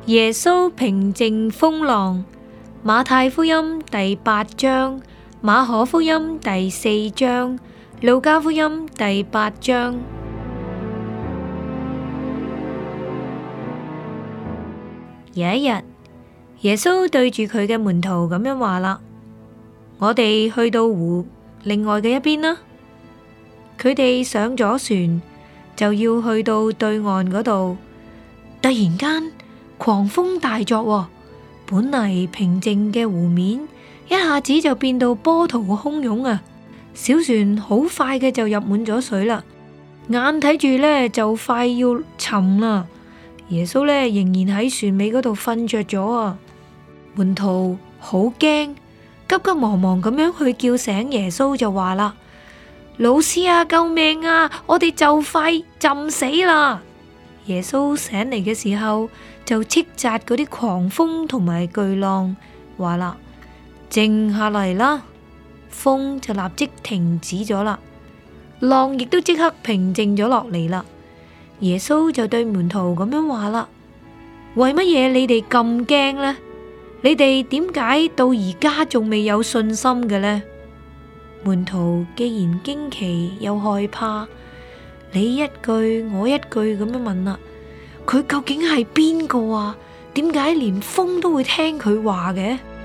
耶穌平靜風浪，馬太福音第8章，馬可福音第4章，路加福音第8章。有一日，耶穌對住佢嘅門徒咁樣話啦：我哋去到湖另外嘅一邊啦。佢哋上咗船，就要去到對岸嗰度。突然間，狂風大作喎，本嚟平靜嘅湖面，一下子就變到波濤洶湧啊！小船好快嘅就入滿咗水啦，眼睇住呢就快要沉啦。耶穌呢仍然喺船尾嗰度瞓着咗啊！門徒好驚，急急忙忙咁樣去叫醒耶穌，就話啦：老師啊，救命啊！我哋就快浸死啦！耶穌醒嚟嘅時候，就斥責嗰啲狂風同埋巨浪，話啦：靜下嚟啦！風就立即停止咗啦，浪亦都即刻平靜咗落嚟啦。耶穌就對門徒咁樣話啦：為乜嘢你哋咁驚呢？你哋點解到而家仲未有信心嘅呢？門徒既然驚奇又害怕，你一句我一句咁樣問啦：佢究竟係邊個啊？點解連風都會聽佢話嘅？